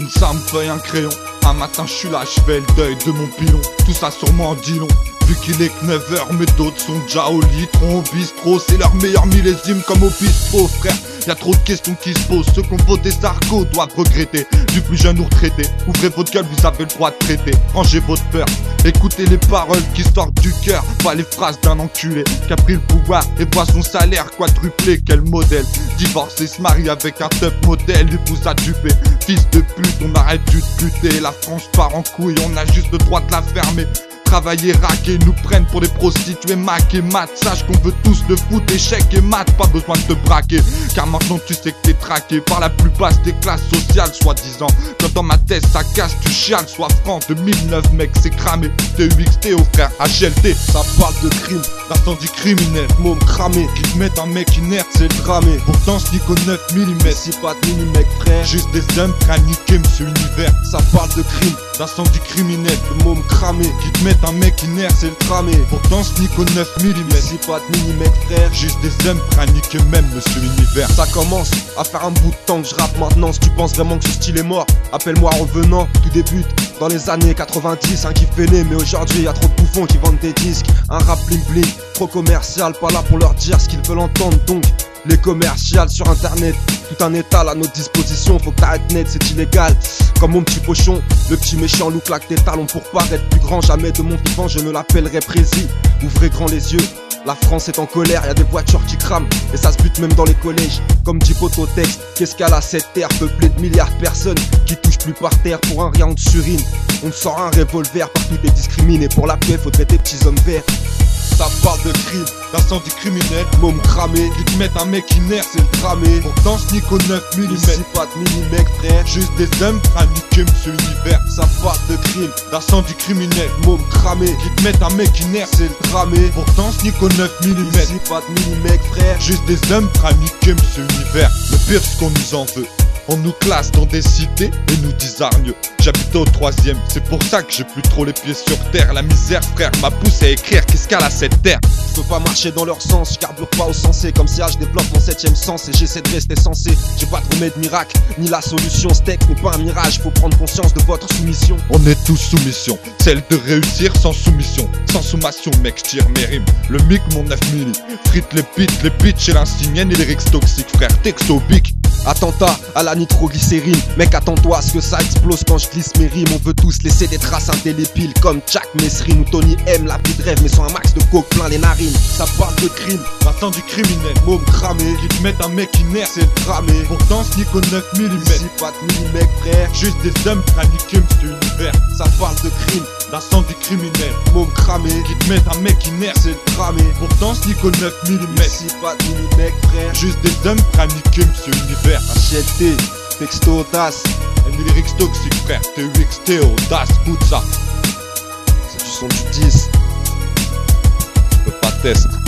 Une simple feuille, un crayon. Un matin je suis là, je fais le deuil de mon pilon. Tout ça sur moi en dit long. Vu qu'il est que 9h, mais d'autres sont déjà au lit. Trop au bistrot, c'est leur meilleur millésime comme au bistrot, frère. Y'a trop de questions qui se posent. Ceux qui ont voté Sarko doivent regretter. Du plus jeune ou retraité, ouvrez votre gueule, vous avez le droit de traiter. Rangez votre peur, écoutez les paroles qui sortent du cœur. Pas les phrases d'un enculé qui a pris le pouvoir et voit son salaire quadruplé. Quel modèle, divorce et se marie avec un top modèle. Du coup ça dupé, fils de pute, on arrête de buter. La France part en couille, on a juste le droit de la fermer. Travailler, raquer, nous prennent pour des prostituées, mac et mat. Sache qu'on veut tous le foot, échec et mat. Pas besoin de te braquer, car maintenant tu sais que t'es traqué par la plus basse des classes sociales, soi-disant. Quand dans ma tête ça casse, tu chiales. Sois franc, 2009 mec, c'est cramé. TUXT au frère, HLT. Ça parle de crime, d'incendie criminel, môme cramé, qui te mettent un mec inerte, c'est dramé. Pourtant ce nico 9 mm, si pas de mini-mec frère, juste des hommes prêts à niquer monsieur Univers. ça parle de crime, D'incendie criminel, de môme cramé, qui te mettent un mec inerte, c'est le tramé. pourtant ce nico 9 mm, Si pas de mini-mec frère, juste des hommes prêts à niquer même monsieur Univers. ça commence à faire un bout de temps que je rappe maintenant. Si tu penses vraiment que ce style est mort, appelle-moi revenant. Tout débute dans les années 90, un kiff est né, mais aujourd'hui y a trop de bouffons qui vendent des disques. Un rap bling bling, trop commercial, pas là pour leur dire ce qu'ils veulent entendre. Donc les commerciales sur internet, tout un étal à notre disposition. Faut que t'arrêtes net, c'est illégal. Comme mon petit pochon, le petit méchant loup claque tes talons pour paraître plus grand. Jamais de mon vivant je ne l'appellerai précis. Ouvrez grand les yeux, la France est en colère, y a des voitures qui crament et ça se bute même dans les collèges. Comme dit Poto texte, qu'est-ce qu'elle a cette terre peuplée de milliards de personnes qui touchent plus par terre pour un rien de surine. On te sort un revolver, partout t'es discriminé. Pour la paix faudrait des petits hommes verts. Ça parle de crime, d'incendie criminel, Môme cramé, qui te mettent un mec inerte, c'est le tramé. pourtant ce nico 9 mm, Ici pas de mini-mec frère, juste des hommes prêts à niquer monsieur Univers. ça parle de crime, D'incendie criminel, môme cramé, qui te mettent un mec inerte, c'est le tramé. pourtant ce nico 9 mm, Ici pas de mini-mec frère, juste des hommes prêts à niquer monsieur Univers. Le pire c'est qu'on nous en veut. On nous classe dans des cités et nous disent hargneux. J'habite au 3ème, c'est pour ça que j'ai plus trop les pieds sur terre. La misère frère m'a poussé à écrire, qu'est-ce qu'elle a cette terre. je peux pas marcher dans leur sens, je carbure pas au sensé. Comme si je développe mon 7ème sens et j'essaie de rester sensé. J'ai pas de remède miracle, ni la solution. Ce texte n'est pas un mirage, faut prendre conscience de votre soumission. On est tous soumission, celle de réussir sans soumission. Sans sommation mec, je tire mes rimes. Le mic mon 9 milli, frite les pitchs et l'insignienne et les lyrics toxiques frère. Texto bic. Attentat à la nitroglycérine, mec attends-toi à ce que ça explose quand je glisse mes rimes. On veut tous laisser des traces indélébiles comme Jack Messrine ou Tony M. La vie de rêve mais sans un max de coke plein les narines. Ça parle de crime, D'incendie criminel, môme cramé, qui te mettent un mec inerte, c'est le tramé. pourtant ce nico 9 mm, Ici pas de mini-mec frère, juste des hommes prêts à niquer monsieur Univers. ça parle de crime, D'incendie criminel, môme cramé, qui te mettent un mec inerte, c'est le tramé. pourtant ce nico 9 mm, Ici pas de mini-mec frère, juste des hommes prêts à niquer monsieur Univers. HLT, texto audace, Et les lyrics toxiques frère, TUXT, audace, écoute ça. c'est du son du 10. Je peux pas tester.